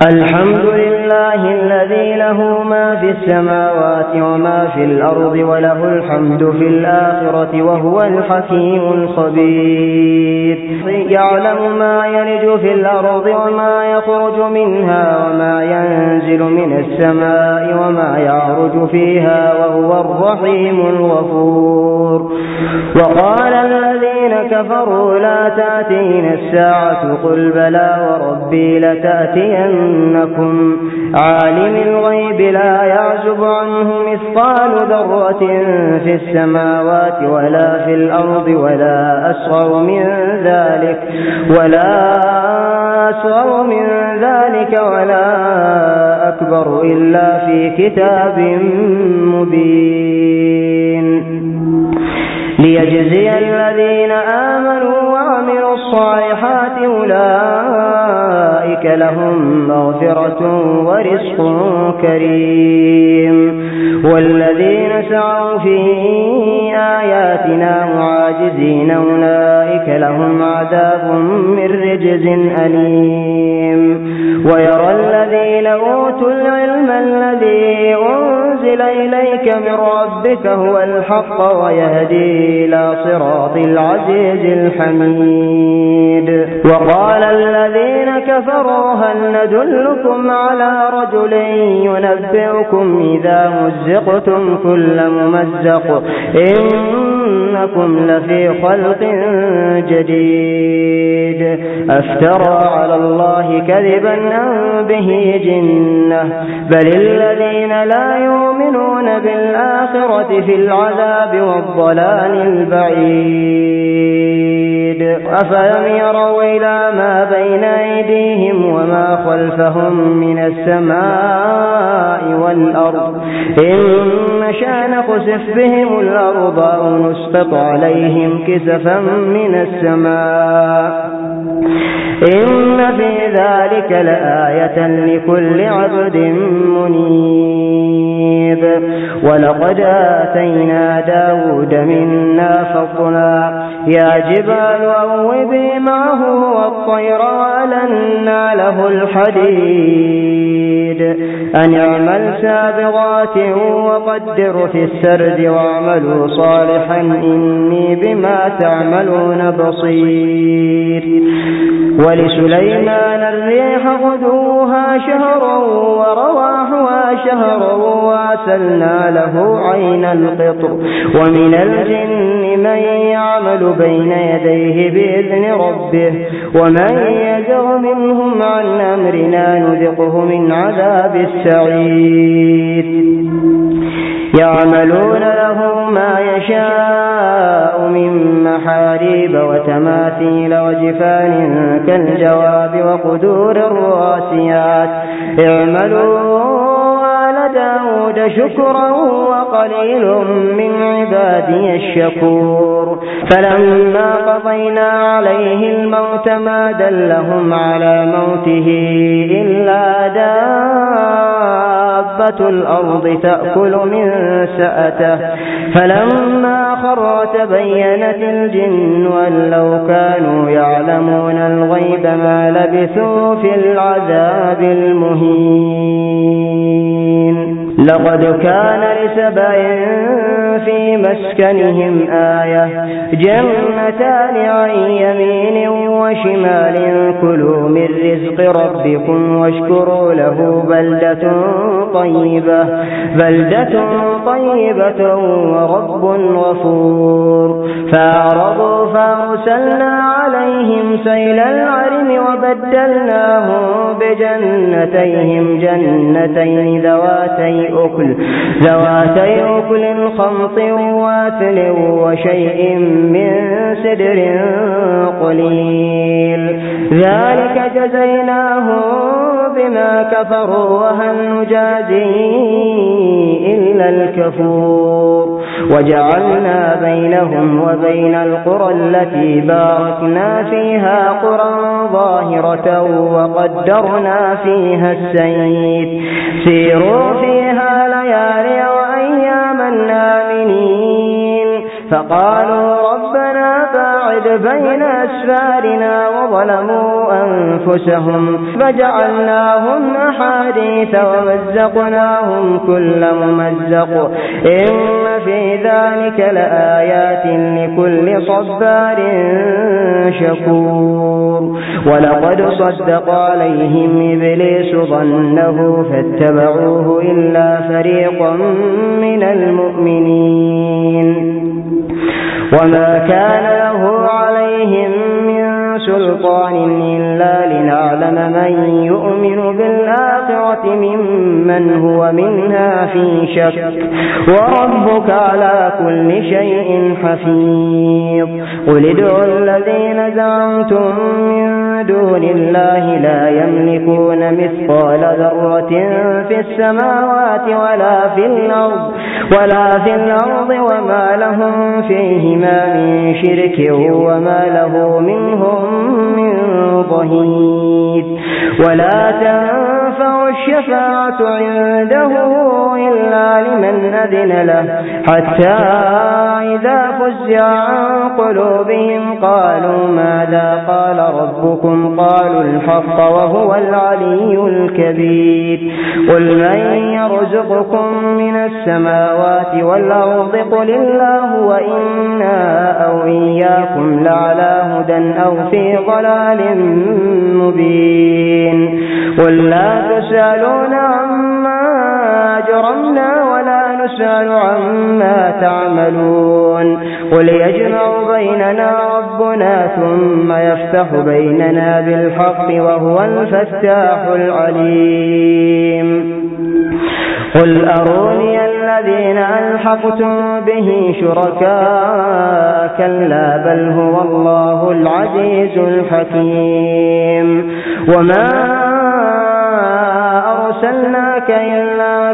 الحمد لله الذي له ما في السماوات وما في الأرض وله الحمد في الآخرة وهو الحكيم الخبير. يعلم ما يلج في الأرض وما يخرج منها وما ينزل من السماء وما يعرج فيها وهو الرحيم الغفور. وقال الذين كفروا لا تأتينا الساعة قل بلى وربي لتأتينكم عالم الغيب لا يعزب عنه مثقال ذرة في السماوات ولا في الأرض ولا أصغر من ذلك ولا أكبر إلا في كتاب مبين ليجزي الذين آمنوا وعملوا الصالحات أولئك لهم مغفرة ورزق كريم. والذين سعوا في آياتنا معاجزين أولئك لهم عذاب من رجز أليم. ويرى الذين أوتوا العلم الذي أنزل إليك من ربك هو الحق ويهدي إلى صراط العزيز الحميد. وقال الذين كفروا هل ندلكم على رجل ينبئكم إذا مزقتم كل ممزق إنكم لفي خلق جديد أفترى على الله كذبا أم به جنة بل الذين لا يؤمنون بالآخرة في العذاب والضلال البعيد. أفلم يروا إلى ما بين أيديهم وما خلفهم من السماء والأرض إن نشأ نخسف بهم الأرض أو نسقط عليهم كسفا من السماء إن في ذلك لآية لكل عبد منيب. ولقد آتينا داود منا فضلا يا جبال أوبي معه والطير وألنا له الحديد أن اعمل سابغات وقدر في السرد واعملوا صالحا إني بما تعملون بصير. ولسليمان الريح غدوها شهر ورواحها شهر وأسلنا له عين القطر ومن الجن من يعمل بين يديه بإذن ربه ومن يزغ منهم عن أمرنا نذقه من عذاب السعير. يعملون له ما يشاء من محاريب وتماثيل وجفان كالجواب وقدور الراسيات اعملوا آل داود شكرا وقليل من عبادي الشكور. فلما قضينا عليه الموت ما دلهم على موته إلا دابة الأرض تأكل من سأته فلما خر تبينت الجن أن لو كانوا يعلمون الغيب ما لبثوا في العذاب المهين. لقد كان لسبأ في مسكنهم آية جنتان عن يمين وشمال كلوا من رزق ربكم واشكروا له بلدة طيبة ورب غفور. فأعرضوا فأرسلنا عليهم سيل العرم وبدلناهم بجنتيهم جنتين ذواتي أكل خمط واثل وشيء من سدر قليل ذلك جزيناهم بما كفروا وهل نجازي إلا الكفور. وجعلنا بينهم وبين القرى التي باركنا فيها قرى ظاهرة وقدرنا فيها السير سيروا فيها ليالي وأياما آمنين. فقالوا ربنا باعد والوعد بين أسفارنا وظلموا أنفسهم فجعلناهم أحاديث ومزقناهم كل ممزق إن في ذلك لآيات لكل صبار شكور ولقد صدق عليهم إبليس ظنه فاتبعوه إلا فريقا من المؤمنين وما كان له عليهم من سلطان إلا لنعلم من يؤمن بالآخرة ممن هو منها في شك وربك على كل شيء حفيظ قل ادعوا الذين زعمتم من دون الله لا يملكون مثقال ذرة في السماوات ولا في الأرض وما لهم فيهما من شرك وما له منهم من ظهير ولا تنفع الشفاعة عنده إلا لمن أذن له حتى إذا فزع عن قلوبهم قالوا ماذا قال ربكم قالوا الحق وهو العلي الكبير قل من يرزقكم من السماوات والأرض قل الله وإنا أو إياكم لعلى هدى أو في ضلال مبين قل لا تسألون عما أجرمنا ولا نسأل عما تعملون قل يجمع بيننا ربنا ثم يفتح بيننا بالحق وهو الفتاح العليم قل أروني الذين ألحقتم به شركاء كلا بل هو الله العزيز الحكيم وما أرسلناك إلا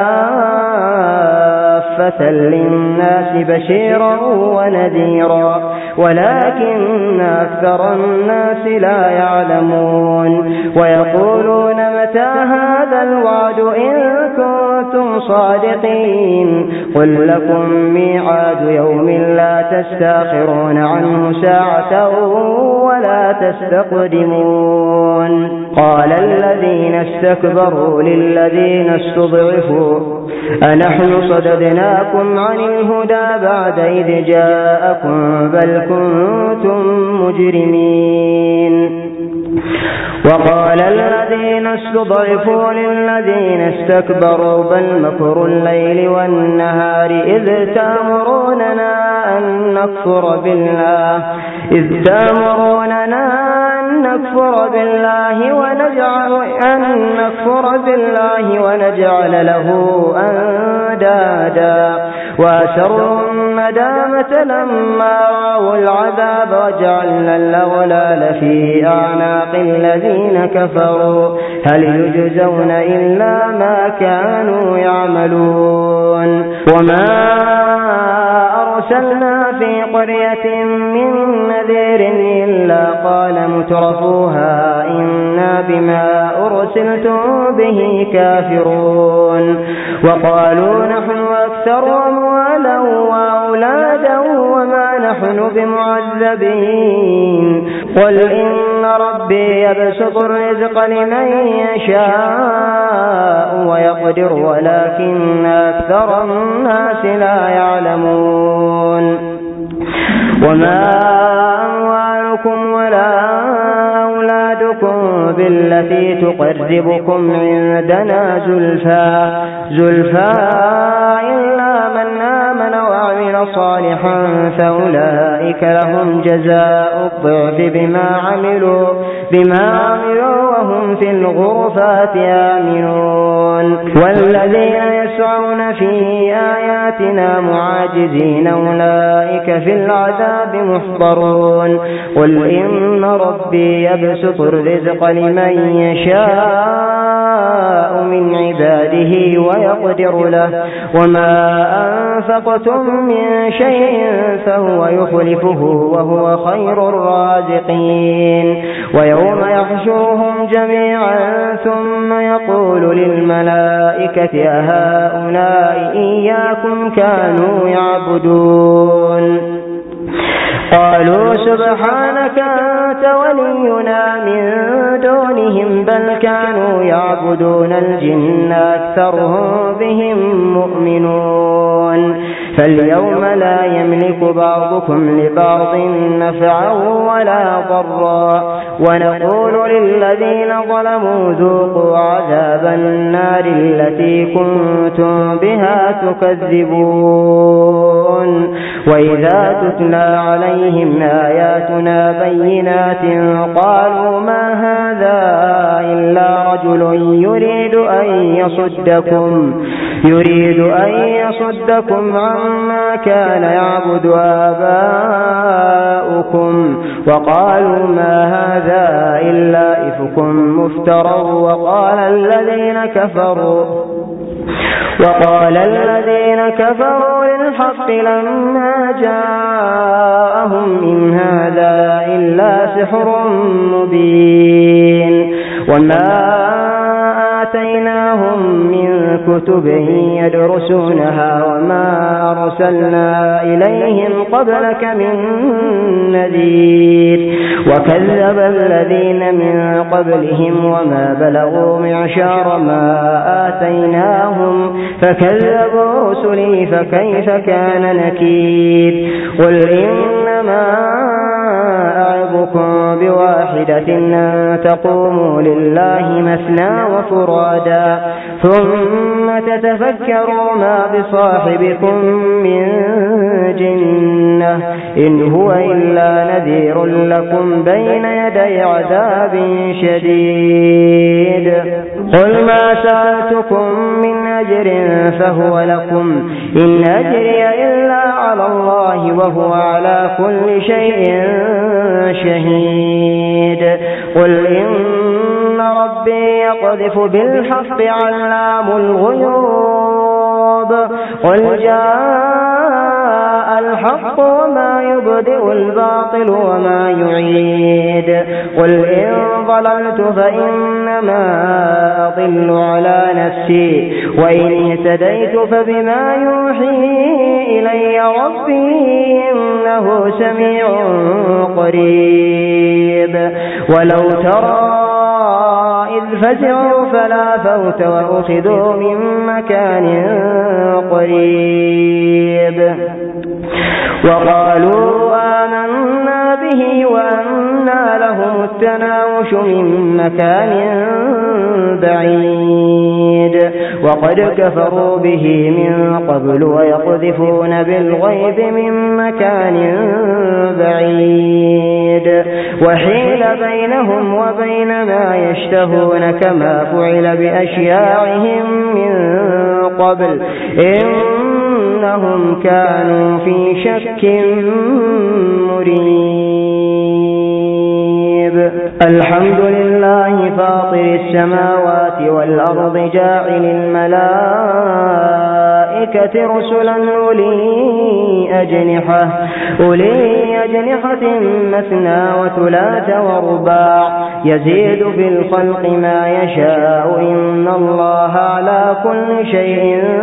كافة للناس بشيرا ونذيرا ولكن أكثر الناس لا يعلمون ويقولون متى هذا الوعد إن كنتم صادقين قل لكم ميعاد يوم لا تستأخرون عنه ساعة ولا تستقدمون قال الذين استكبروا للذين استضعفوا أنحن صددناكم عن الهدى بعد إذ جاءكم بل كنتم مجرمين وقال الذين استضعفوا للذين استكبروا بل مكر الليل والنهار إذ تأمروننا أن نكفر بالله ونجعل له أندادا وأسروا الندامة لما رأوا العذاب وجعلنا الأغلال في أعناق الذين كفروا هل يجزون إلا ما كانوا يعملون وما أرسلنا في قرية من نذير إلا قال مترفوها إنا بما أرسلتم به كافرون وقالوا نحن أكثر أموالا وأولادا وما نحن بمعذبين قل إن ربي يبسط الرزق لمن يشاء ويقدر ولكن أكثر الناس لا يعلمون وما أموالكم ولا أولادكم بالتي تقربكم عندنا زلفى إلا من آمن وعمل صالحا فأولئك لهم جزاء الضعف بما عملوا وهم في الغرفات آمنون والذين يسعون في آياتنا معاجزين أولئك في العذاب محضرون قل إن ربي يبسط الرزق لمن يشاء من عباده ويقدر له وما أنفقتم من شيء فهو يخلفه وهو خير الرازقين ويوم يحشرهم جميعا ثم يقول للملائكة أهؤلاء إياكم كانوا يعبدون قالوا سبحانك أنت ولينا من دونهم بل كانوا يعبدون الجن أكثرهم بهم مؤمنون فاليوم لا يملك بعضكم لبعض نفعا ولا ضرا ونقول للذين ظلموا ذوقوا عذاب النار التي كنتم بها تكذبون وإذا تتلى عليهم آياتنا بينات قالوا ما هذا إلا رجل يريد أن يصدكم عما كان يعبد آباؤكم وقالوا ما هذا إلا إفك مفترى وقال الذين كفروا للحق لما جاءهم إن هذا إلا سحر مبين وما آتيناهم من كتب يدرسونها وما أرسلنا إليهم قبلك من نذير وكذب الذين من قبلهم وما بلغوا معشار ما آتيناهم فكذبوا رسلي فكيف كان نكير قل إنما أعظكم بواحدة أن تقوموا لله مثنى وفرادا ثم تتفكروا ما بصاحبكم من جنة إن هو إلا نذير لكم بين يدي عذاب شديد قل ما سألتكم من أجر فهو لكم إن أجري إلا على الله وهو على كل شيء شهيد قل إن ربي يقذف بالحق علام الغيوب قل جاء الحق وما يبدئ الباطل وما يعيد قل إن ضللت فإنما أضل على نفسي وإن اهتديت فبما يوحي إلي ربي إنه سميع قريب ولو ترى إذ فزعوا فلا فوت وأخذوا من مكان قريب وقالوا آمنا به وأنى لهم التناوش من مكان بعيد وقد كفروا به من قبل ويقذفون بالغيب من مكان بعيد وحيل بينهم وبين ما يشتهون كما فعل بأشياعهم من قبل إنهم كانوا في شك مريب الحمد لله فاطر السماوات والأرض جاعل الملائكة رسلا أولي أجنحة مثنى وثلاث ورباع يزيد في الخلق ما يشاء إن الله على كل شيء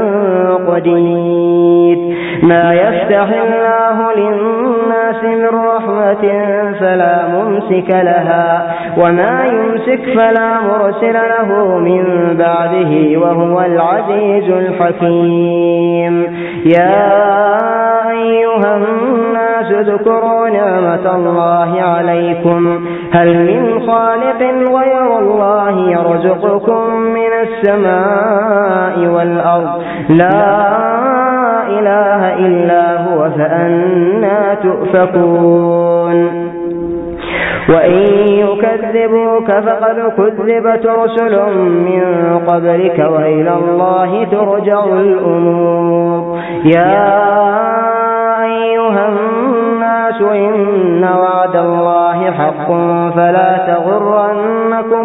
قدير ما يفتح الله للناس من رحمة فلا ممسك لها وما يمسك فلا مرسل له من بعده وهو العزيز الحكيم يا أيها الناس اذكروا نعمة الله عليكم هل من خالق غير الله يرزقكم من السماء والأرض لا إله إلا هو فأنى تؤفكون وإن يكذبوك فقد كذبت رسل من قبلك وإلى الله ترجع الأمور يا أيها الناس إن وعد الله حق فلا تغرنكم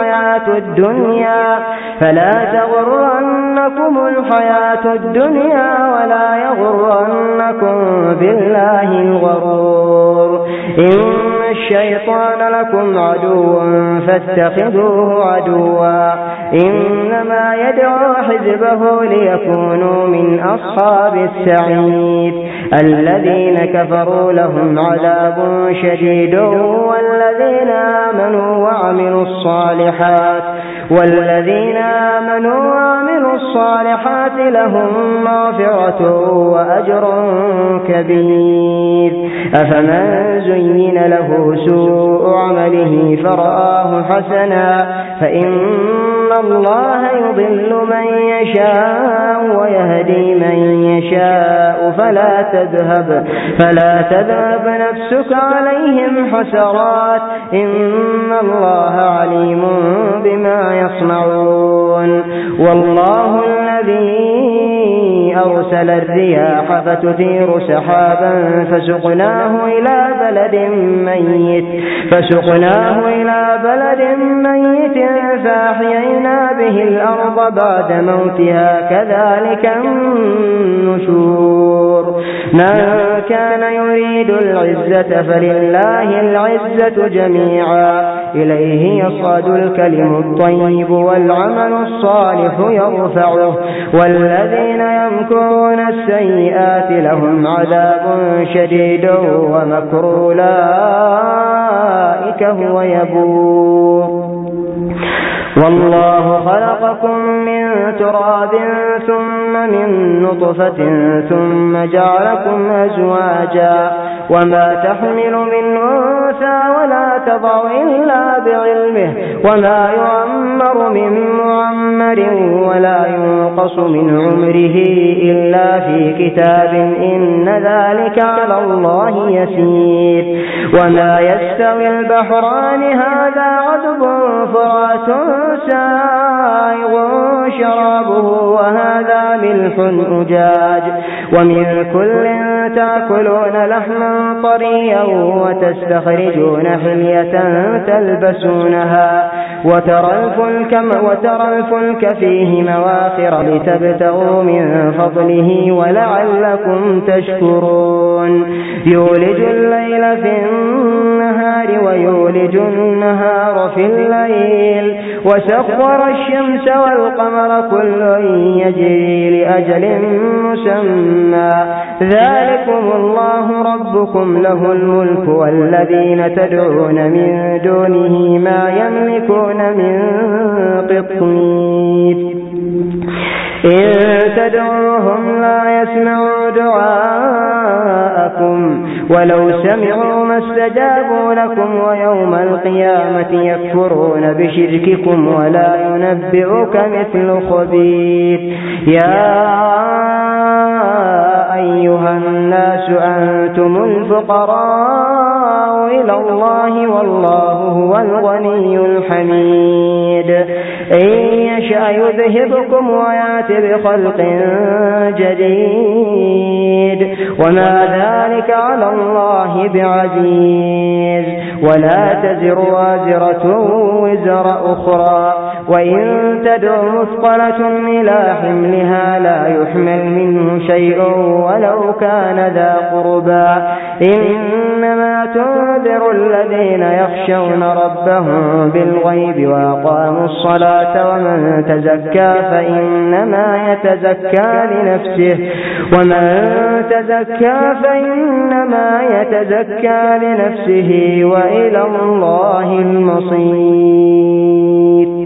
الحياة الدنيا ولا يغرنكم بالله الغرور إن الشيطان لكم عدو فاتخذوه عدوا إنما يدعو حزبه ليكونوا من أصحاب السعير الذين كفروا لهم عذاب شديد والذين آمنوا وعملوا الصالحات لهم مغفرة وأجر كبير. أفمن زين له سوء عمله فرآه حسنا فإن الله يضل من يشاء ويهدي من يشاء فلا تذهب نفسك عليهم حسرات إن الله عليم بما يصنعون. والله الذي أرسل الرياح فتثير سحابا فسقناه إلى بلد ميت فأحيينا به الأرض بعد موتها كذلك النشور. من كان يريد العزة فلله العزة جميعا إليه يصعد الكلم الطيب والعمل الصالح يرفعه والذين يمكرون السيئات لهم عذاب شديد ومكر أولئك هو يبور. والله خلقكم من تراب ثم من نطفة ثم جعلكم أزواجا وما تحمل من أنثى ولا تضع إلا بعلمه وما يعمر من معمر ولا ينقص من عمره إلا في كتاب إن ذلك على الله يسير. وما يستوي البحران هذا عذب فرات سائغ شرابه وهذا ملح أجاج ومن كل تأكلون لحما طريا وتستخرجون حلية تلبسونها وترى الفلك فيه مواخر لتبتغوا من فضله ولعلكم تشكرون. يولج الليل في النهار ويولج النهار في الليل وسخر الشمس والقمر كل يجري لأجل مسمى ذلكم الله ربكم له الملك والذين تدعون من دونه ما يملكون من قطمير. إن تدعوهم لا يسمعوا دعاءكم ولو سمعوا ما استجابوا لكم ويوم القيامة يكفرون بشرككم ولا ينبئك مثل خبير. يا أيها الناس أنتم الفقراء إلى الله والله هو الغني الحميد. إن يشأ يذهبكم ويأتي بخلق جديد وما ذلك على الله بعزيز. ولا تزر وازرة وزر أخرى وإن تدع مثقلة إلى حملها لا يحمل منه شيء ولو كان ذا قربى إنما تنذر الذين يخشون ربهم بالغيب وأقاموا الصلاة ومن تزكى فإنما يتزكى لنفسه وإلى الله المصير.